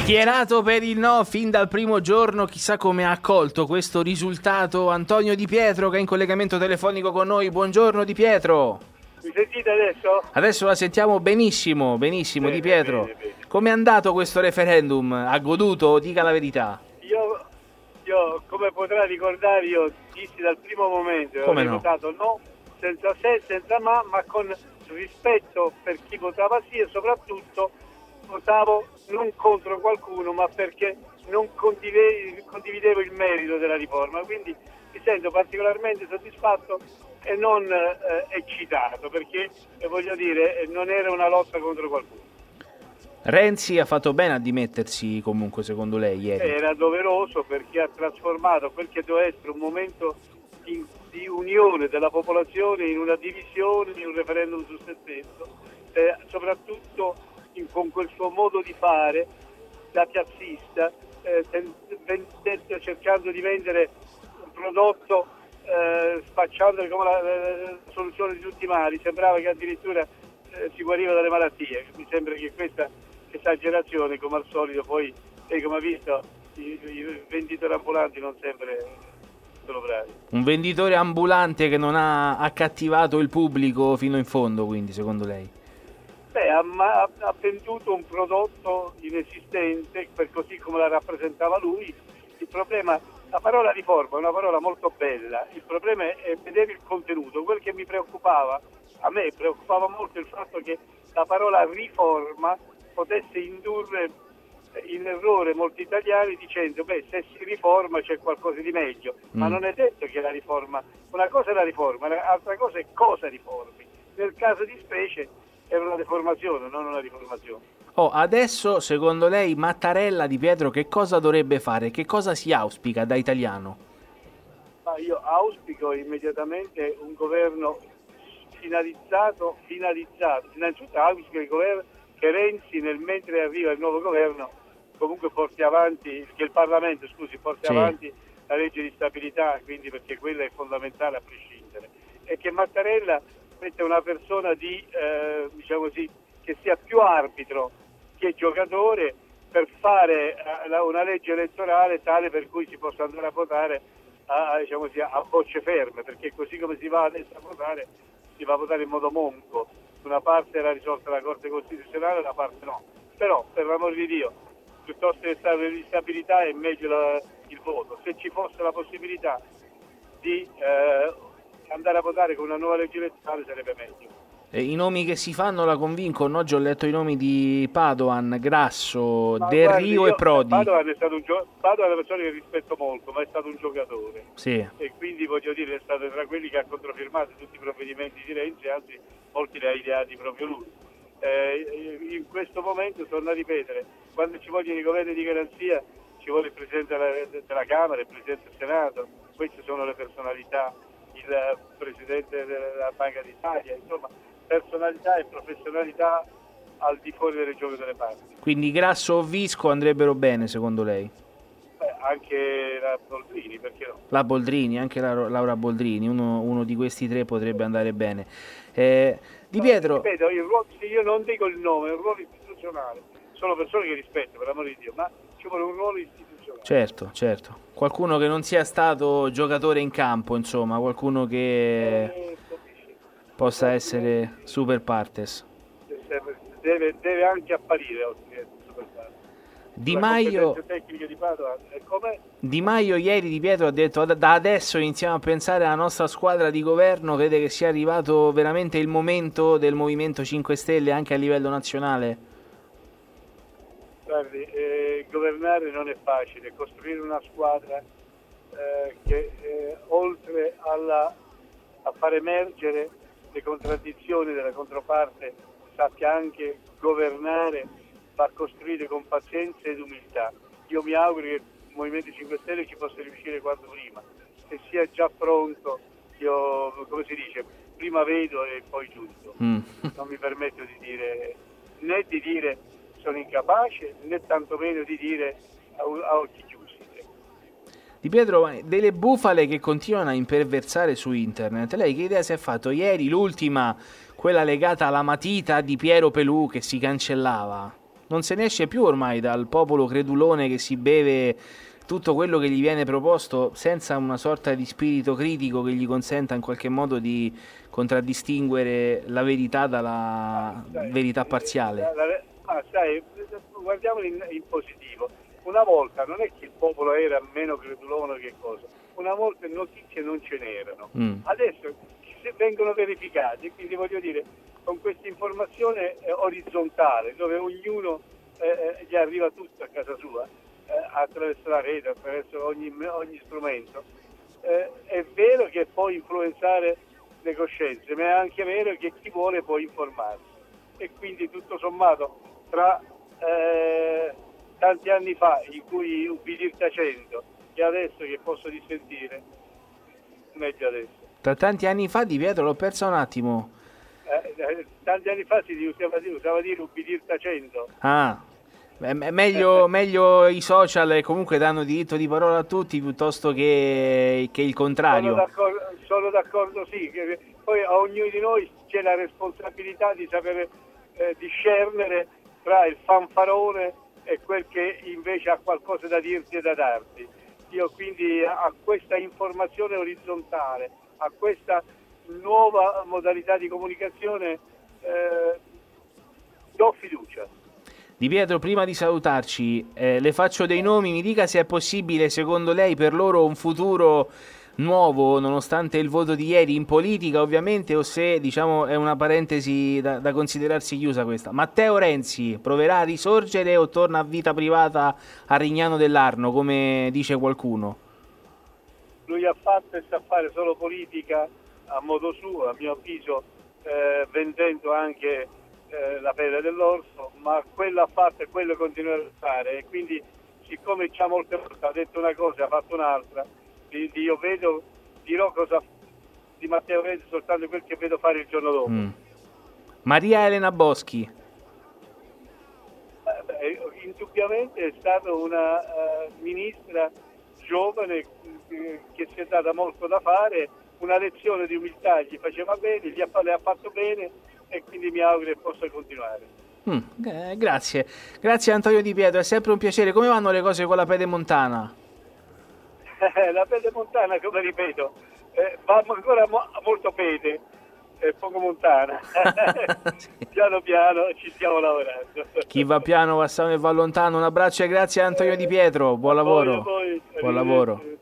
Schierato per il no fin dal primo giorno, chissà come ha accolto questo risultato Antonio Di Pietro, che è in collegamento telefonico con noi. Buongiorno Di Pietro. Mi sentite adesso? Adesso la sentiamo benissimo, benissimo. Di Pietro. Bene. Come è andato questo referendum? Ha goduto? Dica la verità. Io come potrà ricordare, io dissi dal primo momento, Come ho no? votato no, senza se, senza ma con rispetto per chi votava sì, e soprattutto votavo non contro qualcuno, ma perché non condividevo il merito della riforma. Quindi mi sento particolarmente soddisfatto e non eccitato, perché voglio dire, non era una lotta contro qualcuno. Renzi ha fatto bene a dimettersi comunque, secondo lei, ieri? Era doveroso, perché ha trasformato quel che doveva essere un momento di unione della popolazione in una divisione, in un referendum su se stesso, soprattutto con quel suo modo di fare da piazzista, cercando di vendere un prodotto spacciandolo come la soluzione di tutti i mali. Sembrava che addirittura si guariva dalle malattie. Mi sembra che questa esagerazione, come al solito, poi come ha visto, i venditori ambulanti non sempre sono bravi. Un venditore ambulante che non ha accattivato il pubblico fino in fondo, quindi, secondo lei? Ha venduto un prodotto inesistente, per così come la rappresentava lui. Il problema, la parola riforma è una parola molto bella, il problema è vedere il contenuto. Quel che mi preoccupava, a me preoccupava molto il fatto che la parola riforma potesse indurre in errore molti italiani, dicendo se si riforma c'è qualcosa di meglio, ma non è detto che la riforma, una cosa è la riforma, l'altra cosa è cosa riformi. Nel caso di specie era una deformazione, non una riformazione. Adesso, secondo lei, Mattarella, Di Pietro, che cosa dovrebbe fare? Che cosa si auspica da italiano? Io auspico immediatamente un governo finalizzato. Innanzitutto auspico che Renzi, mentre arriva il nuovo governo, comunque porti avanti, che il Parlamento, porti avanti la legge di stabilità, quindi, perché quella è fondamentale a prescindere, e che Mattarella mette una persona che sia più arbitro che giocatore, per fare una legge elettorale tale per cui si possa andare a votare a bocce ferme, perché così come si va adesso a votare, si va a votare in modo monco. Una parte era risolta la Corte Costituzionale, una parte no. Però, per l'amor di Dio, piuttosto che stare l'instabilità è meglio il voto. Se ci fosse la possibilità di andare a votare con una nuova legge elettorale sarebbe meglio. I nomi che si fanno la convincono. Oggi ho letto i nomi di Padoan, Grasso, Rio e Prodi. Padoan è una persona che rispetto molto, ma è stato un giocatore. Sì. E quindi voglio dire, è stato tra quelli che ha controfirmato tutti i provvedimenti di Renzi, anzi molti li ha ideati proprio lui. In questo momento, torno a ripetere, quando ci vogliono i governi di garanzia ci vuole il Presidente della Camera, il Presidente del Senato, queste sono le personalità, il Presidente della Banca d'Italia, insomma personalità e professionalità al di fuori delle gioche delle parti. Quindi Grasso o Visco andrebbero bene, secondo lei? Anche la Boldrini, perché no? La Boldrini, anche Laura Boldrini, uno di questi tre potrebbe andare bene. Di Pietro... Ripeto, io non dico il nome, è un ruolo istituzionale. Sono persone che rispetto, per l'amore di Dio, ma ci vuole un ruolo istituzionale. Certo. Qualcuno che non sia stato giocatore in campo, insomma, qualcuno che possa essere super partes. Deve anche apparire super partes. Di Maio ieri, Di Pietro ha detto: da adesso iniziamo a pensare alla nostra squadra di governo. Crede che sia arrivato veramente il momento del Movimento 5 Stelle anche a livello nazionale? Guardi, governare non è facile, costruire una squadra che oltre a far emergere le contraddizioni della controparte sappia anche governare, far costruire con pazienza ed umiltà. Io mi auguro che il Movimento 5 Stelle ci possa riuscire quanto prima, che sia già pronto. Io, come si dice, prima vedo e poi giudico. Non mi permetto di dire sono incapace, né tantomeno di dire a occhi chiusi. Di Pietro, delle bufale che continuano a imperversare su internet, lei che idea si è fatto? Ieri l'ultima, quella legata alla matita di Piero Pelù che si cancellava. non se ne esce più ormai dal popolo credulone che si beve tutto quello che gli viene proposto senza una sorta di spirito critico che gli consenta in qualche modo di contraddistinguere la verità dalla verità parziale. Sai, guardiamolo in positivo. Una volta non è che il popolo era meno credulone che cosa, una volta notizie non ce n'erano. Adesso vengono verificate, quindi voglio dire, con questa informazione orizzontale, dove ognuno gli arriva tutto a casa sua, attraverso la rete, attraverso ogni strumento, è vero che può influenzare le coscienze, ma è anche vero che chi vuole può informarsi. E quindi tutto sommato, tra tanti anni fa, in cui ubbidir tacendo, e adesso che posso dissentire, meglio adesso. Tra tanti anni fa, Di Pietro, l'ho perso un attimo. Tanti anni fa si usava dire ubbidir tacendo. Meglio i social e comunque danno diritto di parola a tutti piuttosto che il contrario. Sono d'accordo, sì. Che poi a ognuno di noi c'è la responsabilità di sapere discernere tra il fanfarone e quel che invece ha qualcosa da dirti e da darti. Io quindi a questa informazione orizzontale, a questa nuova modalità di comunicazione do fiducia. Di Pietro, prima di salutarci, le faccio dei nomi, mi dica se è possibile secondo lei per loro un futuro nuovo, nonostante il voto di ieri, in politica ovviamente, o se diciamo è una parentesi da considerarsi chiusa questa. Matteo Renzi proverà a risorgere o torna a vita privata a Rignano dell'Arno, come dice qualcuno? Lui ha fatto e sa fare solo politica a modo suo, a mio avviso, vendendo anche la pelle dell'orso, ma quello ha fatto e quello continuerà a fare, e quindi siccome già molte volte ha detto una cosa e ha fatto un'altra, io dirò cosa di Matteo Renzi soltanto quel che vedo fare il giorno dopo. Maria Elena Boschi. Indubbiamente è stata una ministra giovane che si è data molto da fare, una lezione di umiltà gli faceva bene, le ha fatto bene, e quindi mi auguro che possa continuare. Grazie Antonio Di Pietro, è sempre un piacere. Come vanno le cose con la Pedemontana? La Pedemontana, come ripeto, va ancora molto pede, poco montana. Piano piano ci stiamo lavorando. Chi va piano va sano e va lontano. Un abbraccio e grazie a Antonio Di Pietro, buon lavoro. Buon lavoro.